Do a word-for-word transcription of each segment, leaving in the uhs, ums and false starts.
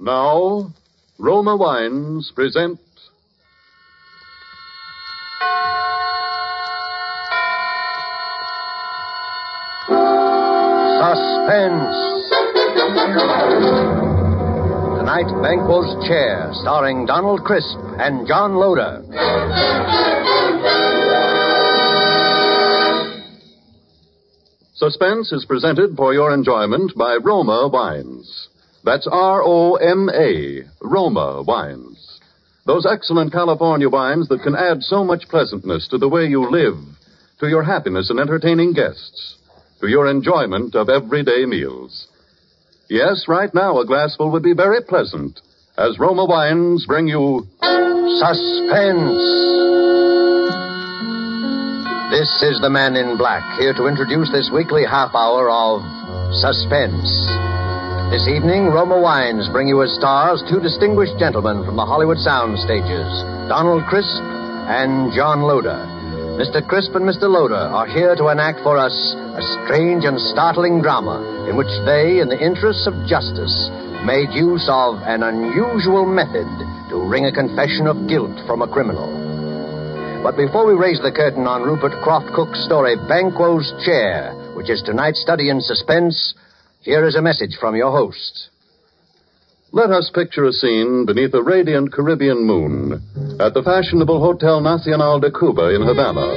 Now, Roma Wines present Suspense. Tonight, Banquo's Chair, starring Donald Crisp and John Loder. Suspense is presented for your enjoyment by Roma Wines. That's R O M A, Roma Wines. Those excellent California wines that can add so much pleasantness to the way you live, to your happiness in entertaining guests, to your enjoyment of everyday meals. Yes, right now a glassful would be very pleasant, as Roma Wines bring you Suspense. This is the Man in Black, here to introduce this weekly half hour of Suspense. This evening, Roma Wines bring you as stars two distinguished gentlemen from the Hollywood sound stages, Donald Crisp and John Loder. Mister Crisp and Mister Loder are here to enact for us a strange and startling drama in which they, in the interests of justice, made use of an unusual method to wring a confession of guilt from a criminal. But before we raise the curtain on Rupert Croft Cook's story, Banquo's Chair, which is tonight's study in suspense, here is a message from your host. Let us picture a scene beneath a radiant Caribbean moon at the fashionable Hotel Nacional de Cuba in Havana.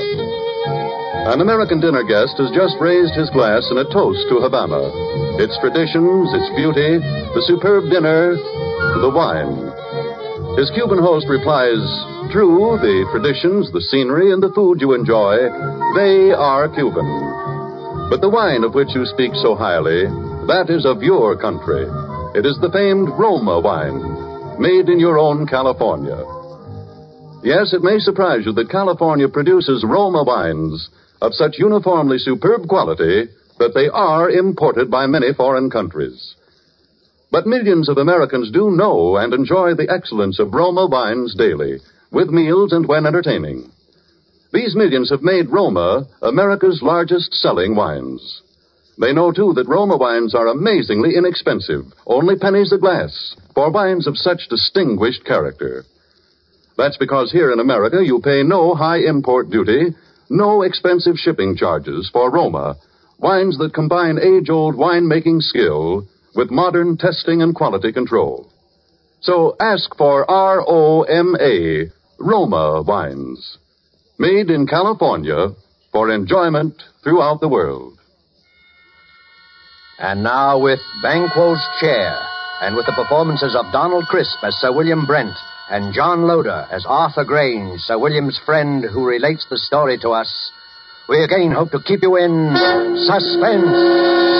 An American dinner guest has just raised his glass in a toast to Havana, its traditions, its beauty, the superb dinner, the wine. His Cuban host replies, "True, the traditions, the scenery, and the food you enjoy, they are Cuban. But the wine of which you speak so highly, that is of your country. It is the famed Roma wine, made in your own California." Yes, it may surprise you that California produces Roma wines of such uniformly superb quality that they are imported by many foreign countries. But millions of Americans do know and enjoy the excellence of Roma wines daily, with meals and when entertaining. These millions have made Roma America's largest selling wines. They know, too, that Roma wines are amazingly inexpensive, only pennies a glass, for wines of such distinguished character. That's because here in America you pay no high import duty, no expensive shipping charges for Roma, wines that combine age-old winemaking skill with modern testing and quality control. So ask for R O M A, Roma wines, made in California for enjoyment throughout the world. And now with Banquo's Chair, and with the performances of Donald Crisp as Sir William Brent, and John Loder as Arthur Grange, Sir William's friend who relates the story to us, we again hope to keep you in suspense.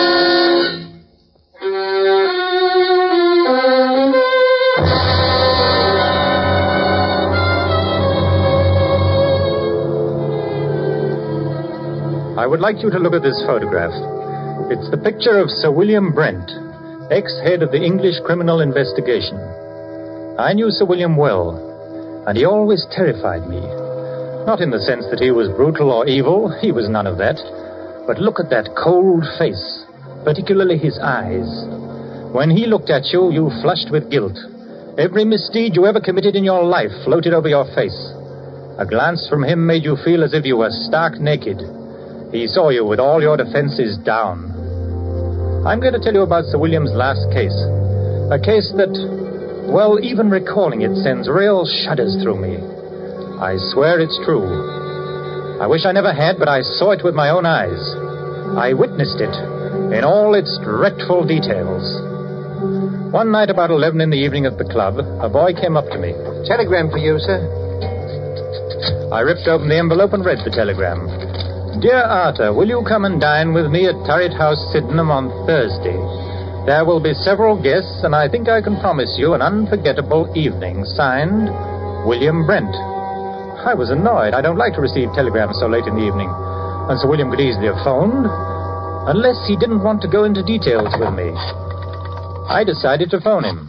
I would like you to look at this photograph. It's the picture of Sir William Brent, ex-head of the English Criminal Investigation. I knew Sir William well, and he always terrified me. Not in the sense that he was brutal or evil, he was none of that. But look at that cold face, particularly his eyes. When he looked at you, you flushed with guilt. Every misdeed you ever committed in your life floated over your face. A glance from him made you feel as if you were stark naked. He saw you with all your defenses down. I'm going to tell you about Sir William's last case. A case that, well, even recalling it sends real shudders through me. I swear it's true. I wish I never had, but I saw it with my own eyes. I witnessed it in all its dreadful details. One night about eleven in the evening at the club, a boy came up to me. Telegram for you, sir. I ripped open the envelope and read the telegram. "Dear Arthur, will you come and dine with me at Turret House, Sydenham on Thursday? There will be several guests, and I think I can promise you an unforgettable evening. Signed, William Brent." I was annoyed. I don't like to receive telegrams so late in the evening. And Sir William could easily have phoned, unless he didn't want to go into details with me. I decided to phone him.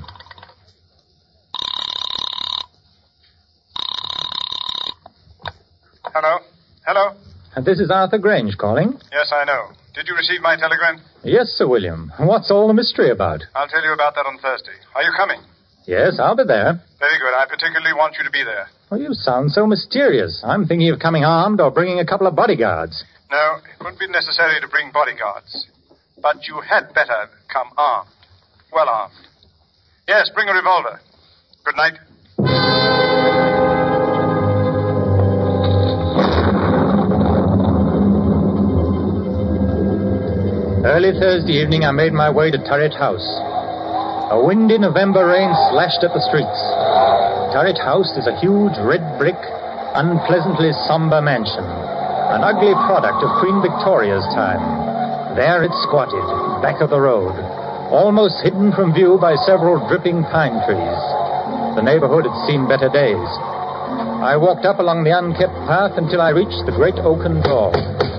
Hello? Hello? This is Arthur Grange calling. Yes, I know. Did you receive my telegram? Yes, Sir William. What's all the mystery about? I'll tell you about that on Thursday. Are you coming? Yes, I'll be there. Very good. I particularly want you to be there. Oh, you sound so mysterious. I'm thinking of coming armed or bringing a couple of bodyguards. No, it wouldn't be necessary to bring bodyguards. But you had better come armed. Well armed. Yes, bring a revolver. Good night. Early Thursday evening, I made my way to Turret House. A windy November rain slashed at the streets. Turret House is a huge red brick, unpleasantly somber mansion, an ugly product of Queen Victoria's time. There it squatted, back of the road, almost hidden from view by several dripping pine trees. The neighborhood had seen better days. I walked up along the unkept path until I reached the great oaken door.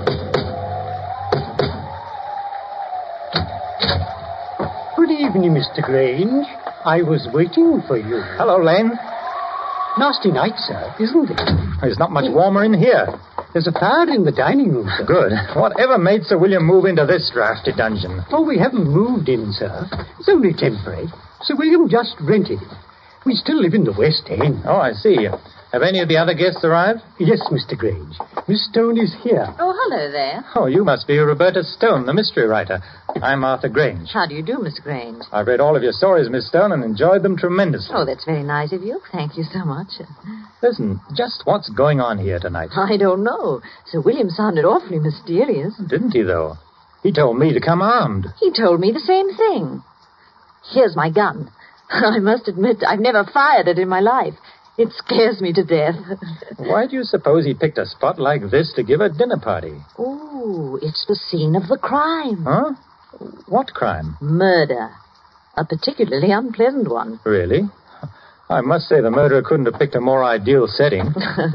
Good evening, Mister Grange. I was waiting for you. Hello, Lane. Nasty night, sir, isn't it? It's not much warmer in here. There's a fire in the dining room, sir. Good. Whatever made Sir William move into this drafty dungeon? Oh, we haven't moved in, sir. It's only temporary. Sir William just rented it. We still live in the West End. Oh, I see. Have any of the other guests arrived? Yes, Mister Grange. Miss Stone is here. Oh, hello there. Oh, you must be Roberta Stone, the mystery writer. I'm Arthur Grange. How do you do, Miss Grange? I've read all of your stories, Miss Stone, and enjoyed them tremendously. Oh, that's very nice of you. Thank you so much. Listen, just what's going on here tonight? I don't know. Sir William sounded awfully mysterious. Didn't he, though? He told me to come armed. He told me the same thing. Here's my gun. I must admit, I've never fired it in my life. It scares me to death. Why do you suppose he picked a spot like this to give a dinner party? Oh, it's the scene of the crime. Huh? What crime? Murder. A particularly unpleasant one. Really? I must say the murderer couldn't have picked a more ideal setting.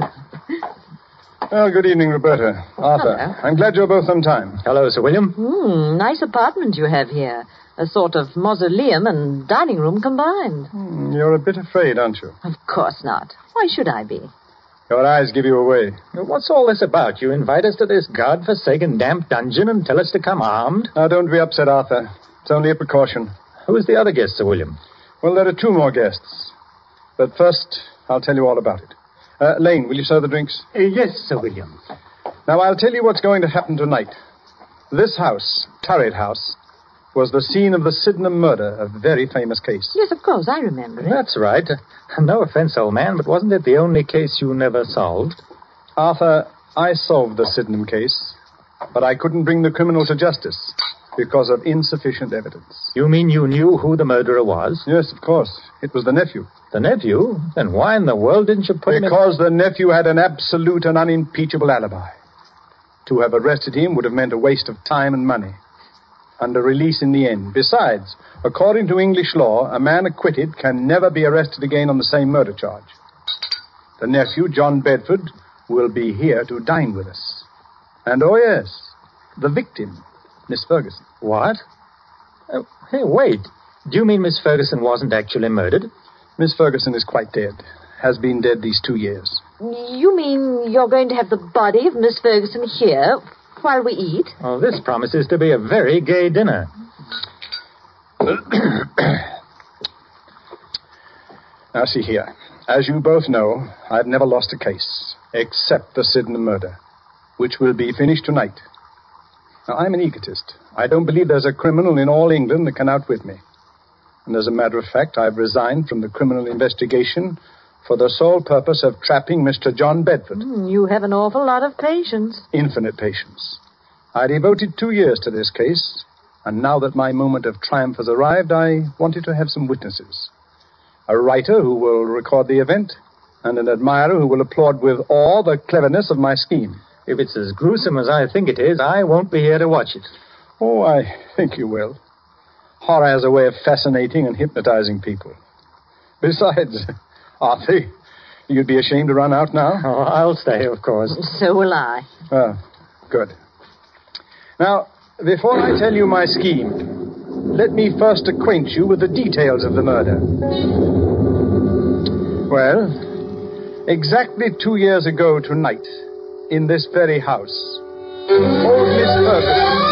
Well, good evening, Roberta. Arthur. Hello. I'm glad you're both on time. Hello, Sir William. Hmm, nice apartment you have here. A sort of mausoleum and dining room combined. Hmm, you're a bit afraid, aren't you? Of course not. Why should I be? Your eyes give you away. What's all this about? You invite us to this God-forsaken damp dungeon and tell us to come armed? Now, don't be upset, Arthur. It's only a precaution. Who's the other guest, Sir William? Well, there are two more guests. But first, I'll tell you all about it. Uh, Lane, will you serve the drinks? Uh, yes, Sir William. Now, I'll tell you what's going to happen tonight. This house, Turret House, was the scene of the Sydenham murder, a very famous case. Yes, of course, I remember it. That's right. No offense, old man, but wasn't it the only case you never solved? Arthur, I solved the Sydenham case, but I couldn't bring the criminal to justice because of insufficient evidence. You mean you knew who the murderer was? Yes, of course. It was the nephew. The nephew? Then why in the world didn't you put him in... Because the nephew had an absolute and unimpeachable alibi. To have arrested him would have meant a waste of time and money. And a release in the end. Besides, according to English law, a man acquitted can never be arrested again on the same murder charge. The nephew, John Bedford, will be here to dine with us. And, oh yes, the victim, Miss Ferguson. What? Uh, hey, wait. Do you mean Miss Ferguson wasn't actually murdered? Miss Ferguson is quite dead. Has been dead these two years. You mean you're going to have the body of Miss Ferguson here while we eat? Oh, this promises to be a very gay dinner. Now, see here. As you both know, I've never lost a case, except the Sydenham murder, which will be finished tonight. Now, I'm an egotist. I don't believe there's a criminal in all England that can outwit me. And as a matter of fact, I've resigned from the criminal investigation for the sole purpose of trapping Mister John Bedford. Mm, you have an awful lot of patience. Infinite patience. I devoted two years to this case, and now that my moment of triumph has arrived, I wanted to have some witnesses. A writer who will record the event, and an admirer who will applaud with awe the cleverness of my scheme. If it's as gruesome as I think it is, I won't be here to watch it. Oh, I think you will. Horror has a way of fascinating and hypnotizing people. Besides, Arthur, you'd be ashamed to run out now? Oh, I'll stay, of course. So will I. Oh, good. Now, before I tell you my scheme, let me first acquaint you with the details of the murder. Well, exactly two years ago tonight, in this very house. Old Miss Ferguson.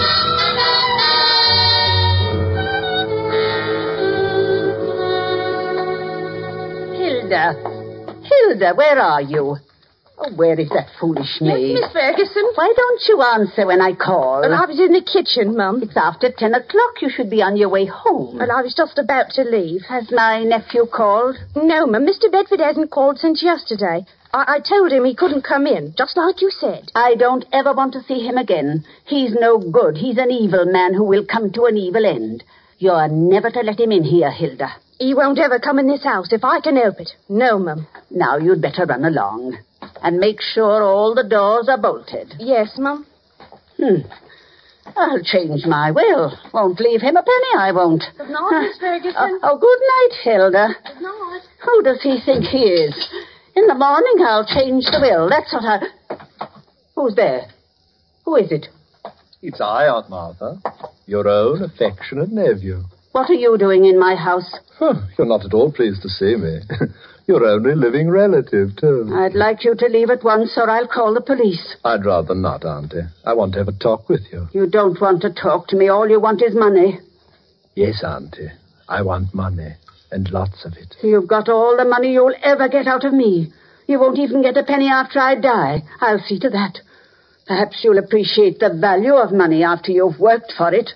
Hilda. Hilda, where are you? Oh, where is that foolish maid? Yes, Miss Ferguson. Why don't you answer when I call? Well, I was in the kitchen, Mum. It's after ten o'clock. You should be on your way home. Well, I was just about to leave. Has my nephew called? No, Mum. Mister Bedford hasn't called since yesterday. I-, I told him he couldn't come in, just like you said. I don't ever want to see him again. He's no good. He's an evil man who will come to an evil end. You're never to let him in here, Hilda. He won't ever come in this house if I can help it. No, Mum. Now you'd better run along. And make sure all the doors are bolted. Yes, Mum. Hmm. I'll change my will. Won't leave him a penny, I won't. Good night, Miss Ferguson. Oh, oh, good night, Hilda. Good night. Who does he think he is? In the morning I'll change the will. That's what I... Who's there? Who is it? It's I, Aunt Martha. Your own affectionate nephew. What are you doing in my house? Huh, you're not at all pleased to see me. Your only living relative, too. I'd like you to leave at once or I'll call the police. I'd rather not, Auntie. I want to have a talk with you. You don't want to talk to me. All you want is money. Yes, Auntie. I want money, and lots of it. You've got all the money you'll ever get out of me. You won't even get a penny after I die. I'll see to that. Perhaps you'll appreciate the value of money after you've worked for it.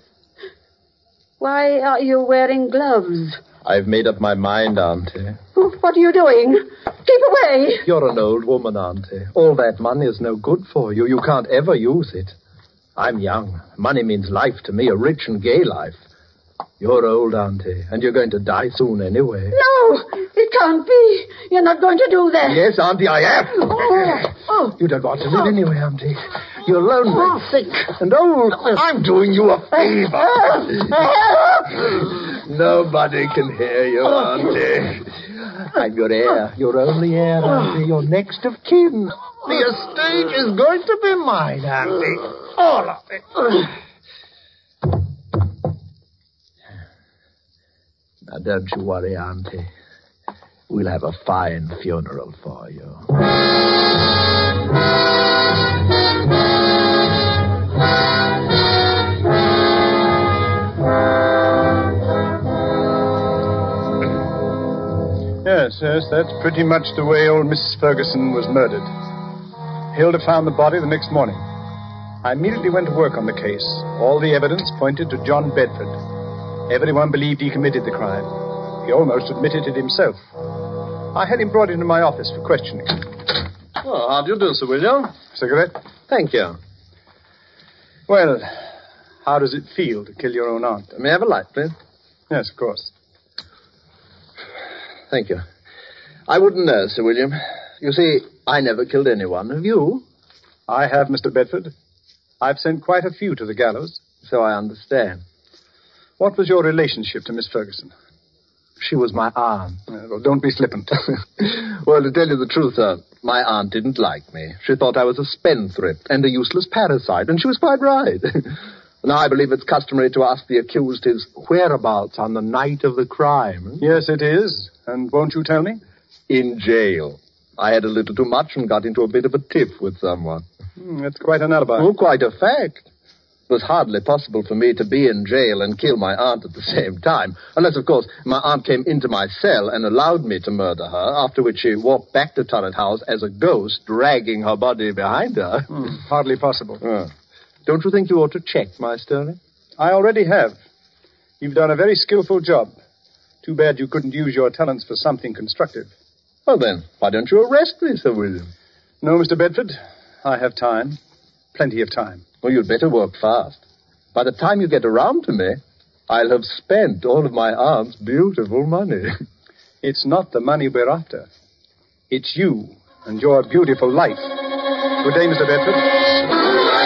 Why are you wearing gloves? I've made up my mind, Auntie. What are you doing? Keep away. You're an old woman, Auntie. All that money is no good for you. You can't ever use it. I'm young. Money means life to me, a rich and gay life. You're old, Auntie, and you're going to die soon anyway. No, it can't be. You're not going to do that. Yes, Auntie, I am. Oh, oh. You don't want to live anyway, Auntie. You're lonely, Oh. sick, and old. I'm doing you a favor. Nobody can hear you, Auntie. I'm your heir, your only heir, Auntie, your next of kin. The estate is going to be mine, Auntie. All of it. Now, don't you worry, Auntie. We'll have a fine funeral for you. Yes, yes, that's pretty much the way old Missus Ferguson was murdered. Hilda found the body the next morning. I immediately went to work on the case. All the evidence pointed to John Bedford. Everyone believed he committed the crime. He almost admitted it himself. I had him brought into my office for questioning. Oh, how do you do, Sir William? Cigarette? Thank you. Well, how does it feel to kill your own aunt? May I have a light, please? Yes, of course. Thank you. I wouldn't know, Sir William. You see, I never killed anyone. Have you? I have, Mister Bedford. I've sent quite a few to the gallows. So I understand. What was your relationship to Miss Ferguson? She was my aunt. Uh, well, don't be flippant. Well, to tell you the truth, sir, my aunt didn't like me. She thought I was a spendthrift and a useless parasite, and she was quite right. Now, I believe it's customary to ask the accused his whereabouts on the night of the crime. Yes, it is. And won't you tell me? In jail. I had a little too much and got into a bit of a tiff with someone. Hmm, that's quite an alibi. Oh, quite a fact. It was hardly possible for me to be in jail and kill my aunt at the same time. Unless, of course, my aunt came into my cell and allowed me to murder her, after which she walked back to Turret House as a ghost, dragging her body behind her. Hmm, hardly possible. Uh, don't you think you ought to check, my Sterling? I already have. You've done a very skillful job. Too bad you couldn't use your talents for something constructive. Well, then, why don't you arrest me, Sir William? No, Mister Bedford. I have time. Plenty of time. Well, you'd better work fast. By the time you get around to me, I'll have spent all of my aunt's beautiful money. It's not the money we're after. It's you and your beautiful life. Good day, Mister Bedford.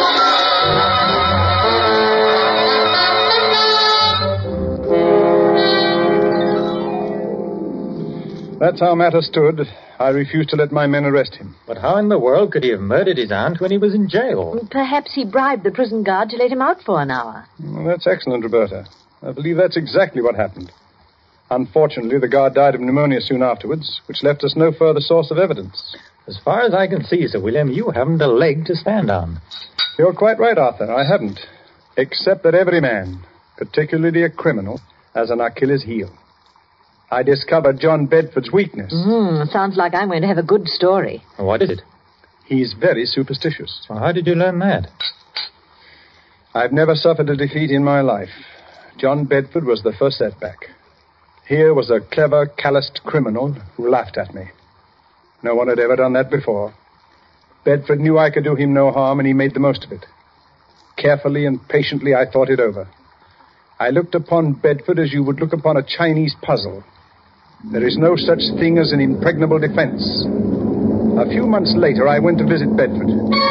That's how matters stood. I refused to let my men arrest him. But how in the world could he have murdered his aunt when he was in jail? Perhaps he bribed the prison guard to let him out for an hour. Well, that's excellent, Roberta. I believe that's exactly what happened. Unfortunately, the guard died of pneumonia soon afterwards, which left us no further source of evidence. As far as I can see, Sir William, you haven't a leg to stand on. You're quite right, Arthur. I haven't. Except that every man, particularly a criminal, has an Achilles heel. I discovered John Bedford's weakness. Mm, sounds like I'm going to have a good story. What is it? He's very superstitious. Well, how did you learn that? I've never suffered a defeat in my life. John Bedford was the first setback. Here was a clever, calloused criminal who laughed at me. No one had ever done that before. Bedford knew I could do him no harm, and he made the most of it. Carefully and patiently I thought it over. I looked upon Bedford as you would look upon a Chinese puzzle. There is no such thing as an impregnable defense. A few months later, I went to visit Bedford.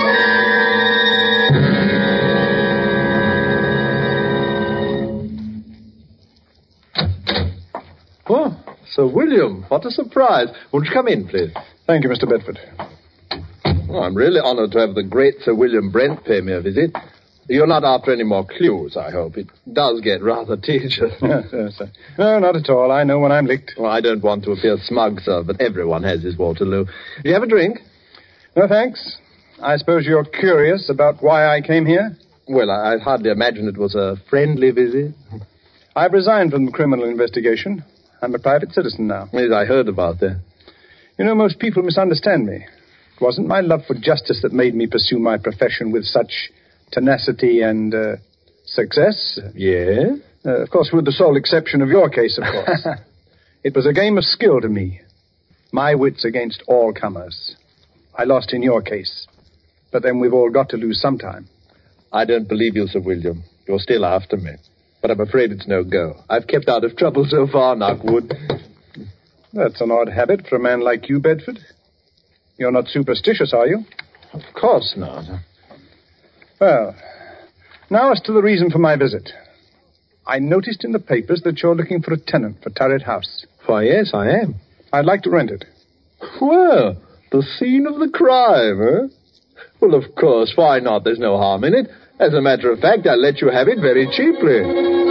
Oh, Sir William, what a surprise. Won't you come in, please? Thank you, Mister Bedford. Oh, I'm really honored to have the great Sir William Brent pay me a visit. You're not after any more clues, I hope. It does get rather tedious. Yes, yes, sir. No, not at all. I know when I'm licked. Well, I don't want to appear smug, sir, but everyone has his Waterloo. Do you have a drink? No, thanks. I suppose you're curious about why I came here? Well, I, I'd hardly imagine it was a friendly visit. I've resigned from the criminal investigation. I'm a private citizen now. Yes, I heard about that. You know, most people misunderstand me. It wasn't my love for justice that made me pursue my profession with such tenacity and uh, success. Yes? Uh, of course, with the sole exception of your case, of course. It was a game of skill to me. My wits against all comers. I lost in your case. But then we've all got to lose sometime. I don't believe you, Sir William. You're still after me. But I'm afraid it's no go. I've kept out of trouble so far, Knockwood. That's an odd habit for a man like you, Bedford. You're not superstitious, are you? Of course not. Well, now as to the reason for my visit. I noticed in the papers that you're looking for a tenant for Turret House. Why, yes, I am. I'd like to rent it. Well, the scene of the crime, eh? Well, of course, why not? There's no harm in it. As a matter of fact, I'll let you have it very cheaply.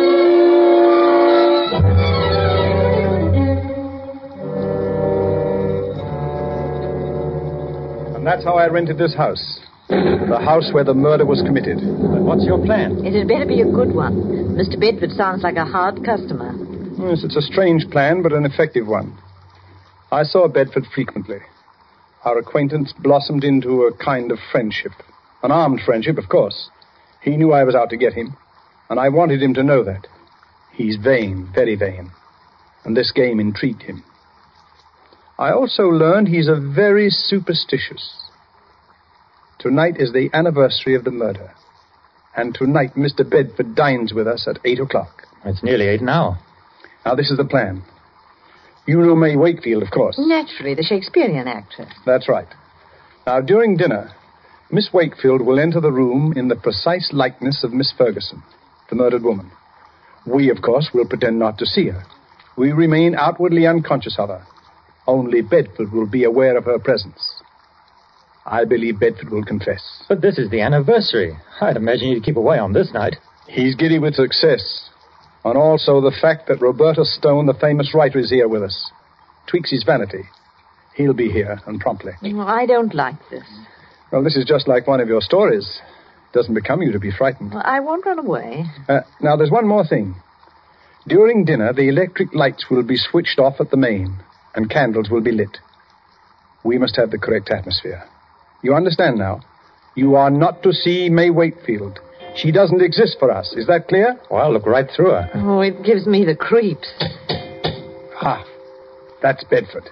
And that's how I rented this house. The house where the murder was committed. But what's your plan? It had better be a good one. Mister Bedford sounds like a hard customer. Yes, it's a strange plan, but an effective one. I saw Bedford frequently. Our acquaintance blossomed into a kind of friendship. An armed friendship, of course. He knew I was out to get him, and I wanted him to know that. He's vain, very vain, and this game intrigued him. I also learned he's a very superstitious. Tonight is the anniversary of the murder, and tonight Mister Bedford dines with us at eight o'clock. It's nearly eight now. Now, this is the plan. You know May Wakefield, of course. Naturally, the Shakespearean actress. That's right. Now, during dinner, Miss Wakefield will enter the room in the precise likeness of Miss Ferguson, the murdered woman. We, of course, will pretend not to see her. We remain outwardly unconscious of her. Only Bedford will be aware of her presence. I believe Bedford will confess. But this is the anniversary. I'd imagine you'd keep away on this night. He's giddy with success. And also the fact that Roberta Stone, the famous writer, is here with us. Tweaks his vanity. He'll be here, and promptly. Oh, I don't like this. Well, this is just like one of your stories. It doesn't become you to be frightened. Well, I won't run away. Uh, now, there's one more thing. During dinner, the electric lights will be switched off at the main, and candles will be lit. We must have the correct atmosphere. You understand now? You are not to see May Wakefield. She doesn't exist for us. Is that clear? Well, I'll look right through her. Oh, it gives me the creeps. Ha! That's Bedford.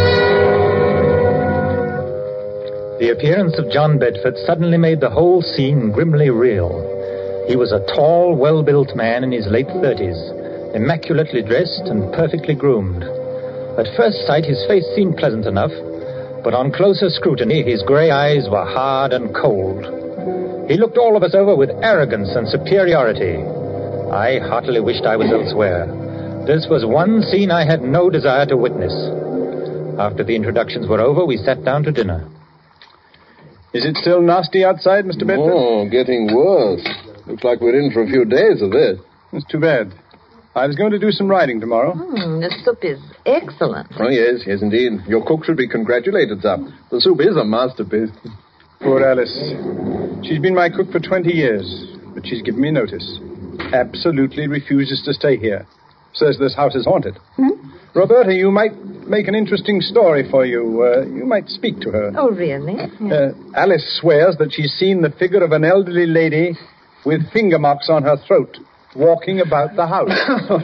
The appearance of John Bedford suddenly made the whole scene grimly real. He was a tall, well-built man in his late thirties, immaculately dressed and perfectly groomed. At first sight, his face seemed pleasant enough, but on closer scrutiny, his grey eyes were hard and cold. He looked all of us over with arrogance and superiority. I heartily wished I was elsewhere. This was one scene I had no desire to witness. After the introductions were over, we sat down to dinner. Is it still nasty outside, Mister Bedford? Oh, getting worse. Looks like we're in for a few days of this. It's too bad. I was going to do some riding tomorrow. Mm, the soup is excellent. Oh, yes, yes, indeed. Your cook should be congratulated, sir. The soup is a masterpiece. Poor Alice. She's been my cook for twenty years, but she's given me notice. Absolutely refuses to stay here. Says this house is haunted. Hmm? Roberta, you might make an interesting story for you. Uh, you might speak to her. Oh, really? Uh, Alice swears that she's seen the figure of an elderly lady with finger marks on her throat walking about the house.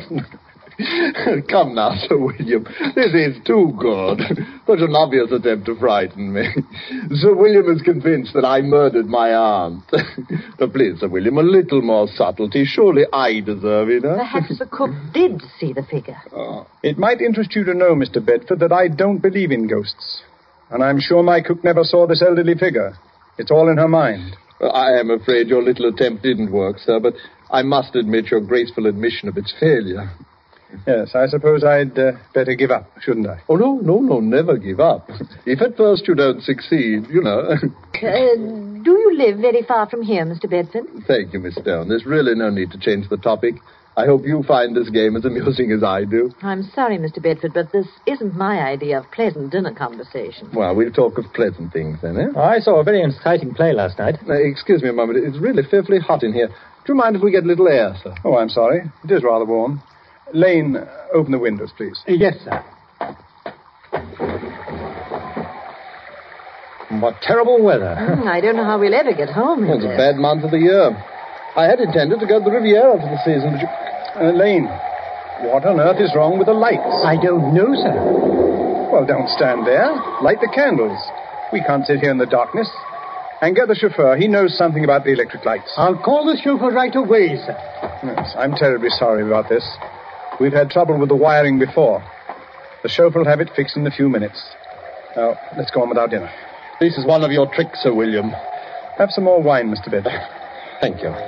Come now, Sir William. This is too good. Such an obvious attempt to frighten me. Sir William is convinced that I murdered my aunt. But please, Sir William, a little more subtlety. Surely I deserve it, huh? Perhaps the cook did see the figure. Oh. It might interest you to know, Mister Bedford, that I don't believe in ghosts. And I'm sure my cook never saw this elderly figure. It's all in her mind. Well, I am afraid your little attempt didn't work, sir, but I must admit your graceful admission of its failure. Yes, I suppose I'd uh, better give up, shouldn't I? Oh, no, no, no, never give up. If at first you don't succeed, you know. uh, do you live very far from here, Mister Bedford? Thank you, Miss Stone. There's really no need to change the topic. I hope you find this game as amusing as I do. I'm sorry, Mister Bedford, but this isn't my idea of pleasant dinner conversation. Well, we'll talk of pleasant things then, eh? Oh, I saw a very exciting play last night. Uh, excuse me a moment. It's really fearfully hot in here. Do you mind if we get a little air, sir? Oh, I'm sorry. It is rather warm. Lane, open the windows, please. Yes, sir. What terrible weather. Mm, I don't know how we'll ever get home. It's a bad month of the year. I had intended to go to the Riviera for the season, but you... Uh, Lane, what on earth is wrong with the lights? I don't know, sir. Well, don't stand there. Light the candles. We can't sit here in the darkness. And get the chauffeur. He knows something about the electric lights. I'll call the chauffeur right away, sir. Yes, I'm terribly sorry about this. We've had trouble with the wiring before. The chauffeur will have it fixed in a few minutes. Now, let's go on with our dinner. This is one of your tricks, Sir William. Have some more wine, Mister Bedford. Thank you.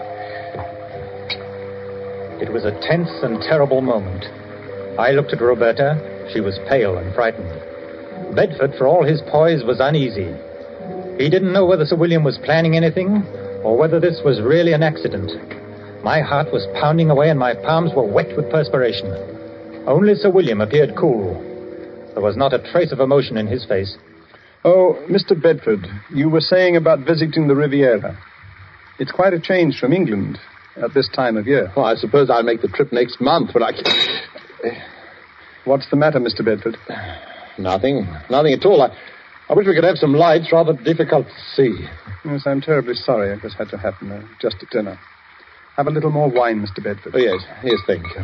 It was a tense and terrible moment. I looked at Roberta. She was pale and frightened. Bedford, for all his poise, was uneasy. He didn't know whether Sir William was planning anything or whether this was really an accident. My heart was pounding away and my palms were wet with perspiration. Only Sir William appeared cool. There was not a trace of emotion in his face. Oh, Mister Bedford, you were saying about visiting the Riviera. It's quite a change from England at this time of year. Well, I suppose I'll make the trip next month, but I can't... What's the matter, Mister Bedford? Nothing. Nothing at all. I, I wish we could have some lights. Rather difficult to see. Yes, I'm terribly sorry this had to happen uh, just at dinner. Have a little more wine, Mister Bedford. Oh, yes. Yes, thank you.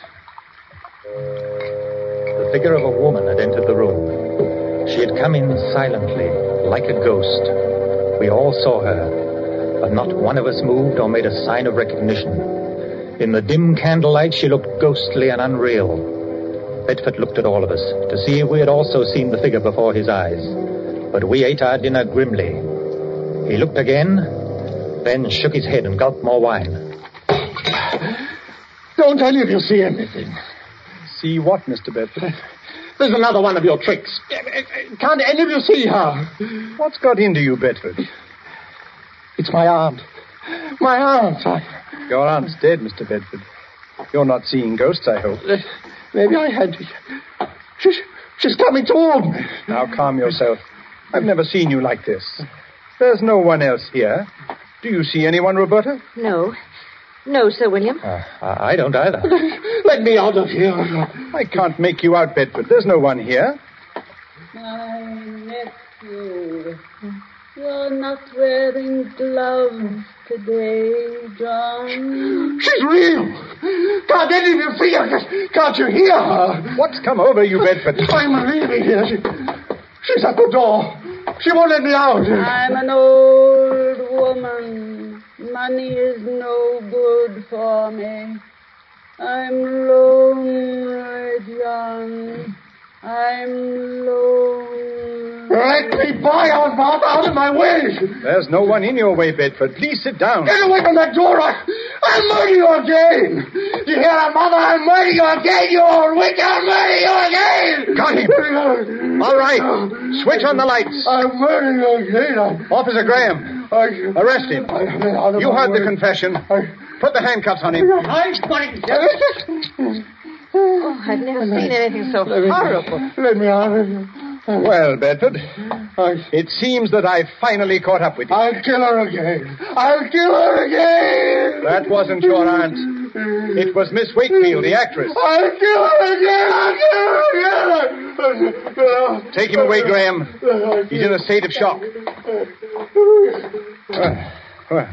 The figure of a woman had entered the room. She had come in silently, like a ghost. We all saw her, but not one of us moved or made a sign of recognition. In the dim candlelight, she looked ghostly and unreal. Bedford looked at all of us to see if we had also seen the figure before his eyes. But we ate our dinner grimly. He looked again, then shook his head and gulped more wine. Don't any of you see anything. See what, Mister Bedford? There's another one of your tricks. Can't any of you see her? What's got into you, Bedford? It's my aunt. My aunt. I... Your aunt's dead, Mister Bedford. You're not seeing ghosts, I hope. Maybe I had to. She's, she's coming toward me. Now, calm yourself. I've never seen you like this. There's no one else here. Do you see anyone, Roberta? No. No, Sir William. Uh, I don't either. Let me out of here. I can't make you out, Bedford. There's no one here. My nephew, you're not wearing gloves today, John. She's real. Can't any of you see her? Can't you hear her? What's come over you, Bedford? I'm leaving here. She, she's at the door. She won't let me out. I'm an old woman. Money is no good for me. I'm lonely, John. I'm lonely. Let me by, old Bob, out of my way. There's no one in your way, Bedford. Please sit down. Get away from that door. I, I'll murder you again. You hear that, Mother? I'll murder you again, you old witch. I'll murder you again. Got him. All right. Switch on the lights. I'll murder you again. I, Officer Graham, I, arrest him. I, I, you heard the confession. I, put the handcuffs on him. I've got it. Oh, I've never seen anything so horrible. Let me out. Well, Bedford, it seems that I've finally caught up with you. I'll kill her again. I'll kill her again. That wasn't your aunt. It was Miss Wakefield, the actress. I'll kill her again. I'll kill her again. Take him away, Graham. He's in a state of shock. Well, well.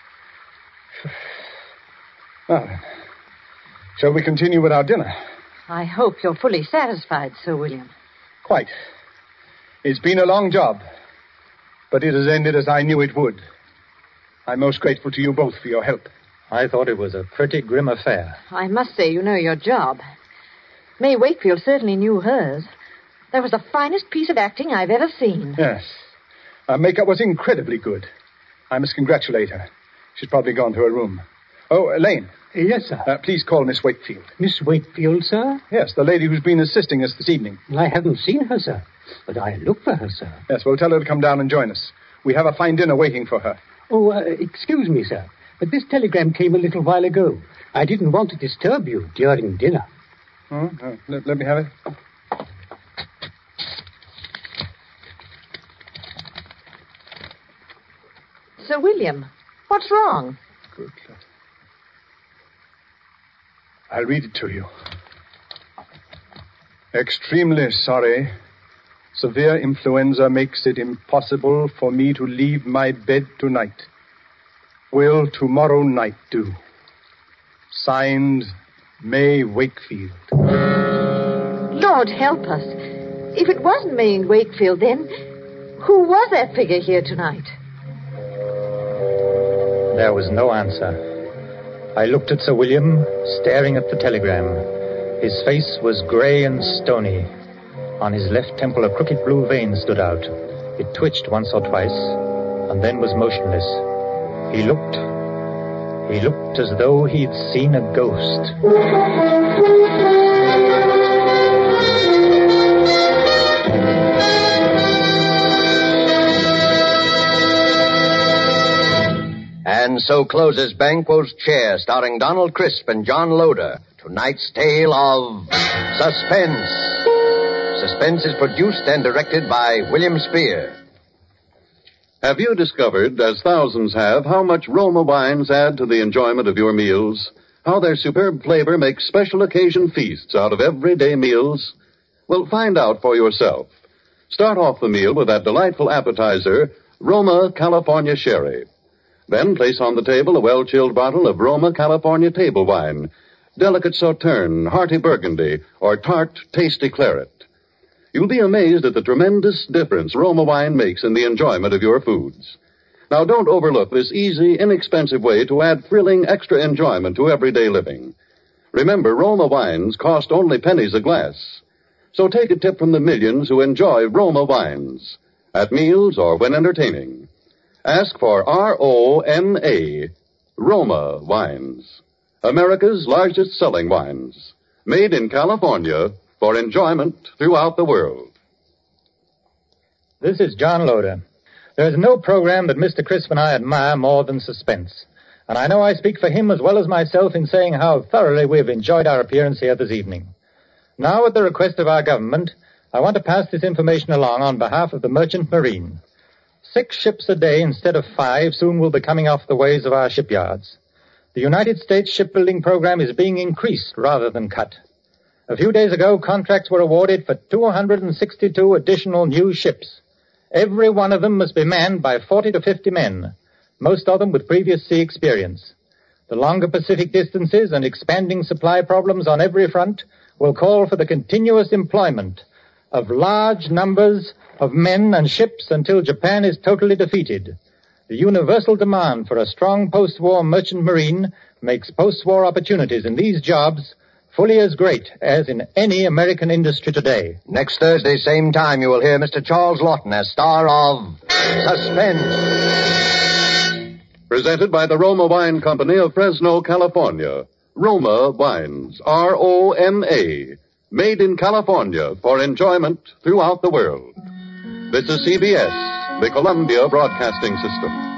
Well, then. Shall we continue with our dinner? I hope you're fully satisfied, Sir William. Quite. It's been a long job, but it has ended as I knew it would. I'm most grateful to you both for your help. I thought it was a pretty grim affair. I must say you know your job. May Wakefield certainly knew hers. That was the finest piece of acting I've ever seen. Yes. Her makeup was incredibly good. I must congratulate her. She's probably gone to her room. Oh, Elaine. Yes, sir. Uh, please call Miss Wakefield. Miss Wakefield, sir? Yes, the lady who's been assisting us this evening. I haven't seen her, sir. But I look for her, sir. Yes, well, tell her to come down and join us. We have a fine dinner waiting for her. Oh, uh, excuse me, sir. But this telegram came a little while ago. I didn't want to disturb you during dinner. Oh, uh, let, let me have it. Sir William, what's wrong? Good Lord. I'll read it to you. Extremely sorry. Severe influenza makes it impossible for me to leave my bed tonight. Will tomorrow night do? Signed, May Wakefield. Lord help us. If it wasn't May Wakefield, then who was that figure here tonight? There was no answer. I looked at Sir William, staring at the telegram. His face was grey and stony. On his left temple, a crooked blue vein stood out. It twitched once or twice, and then was motionless. He looked... He looked as though he'd seen a ghost. And so closes Banquo's Chair, starring Donald Crisp and John Loder. Tonight's tale of Suspense. Suspense is produced and directed by William Spear. Have you discovered, as thousands have, how much Roma wines add to the enjoyment of your meals? How their superb flavor makes special occasion feasts out of everyday meals? Well, find out for yourself. Start off the meal with that delightful appetizer, Roma California Sherry. Then place on the table a well-chilled bottle of Roma California table wine, delicate Sauterne, hearty Burgundy, or tart, tasty claret. You'll be amazed at the tremendous difference Roma wine makes in the enjoyment of your foods. Now, don't overlook this easy, inexpensive way to add thrilling extra enjoyment to everyday living. Remember, Roma wines cost only pennies a glass. So take a tip from the millions who enjoy Roma wines, at meals or when entertaining. Ask for R O M A, Roma wines. America's largest selling wines. Made in California for enjoyment throughout the world. This is John Loder. There's no program that Mister Crisp and I admire more than Suspense. And I know I speak for him as well as myself in saying how thoroughly we've enjoyed our appearance here this evening. Now, at the request of our government, I want to pass this information along on behalf of the Merchant Marine. Six ships a day instead of five soon will be coming off the ways of our shipyards. The United States shipbuilding program is being increased rather than cut. A few days ago, contracts were awarded for two hundred sixty-two additional new ships. Every one of them must be manned by forty to fifty men, most of them with previous sea experience. The longer Pacific distances and expanding supply problems on every front will call for the continuous employment of large numbers of men and ships until Japan is totally defeated. The universal demand for a strong post-war merchant marine makes post-war opportunities in these jobs fully as great as in any American industry today. Next Thursday, same time, you will hear Mister Charles Lawton as star of Suspense. Presented by the Roma Wine Company of Fresno, California. Roma Wines, R O M A. Made in California for enjoyment throughout the world. This is C B S, the Columbia Broadcasting System.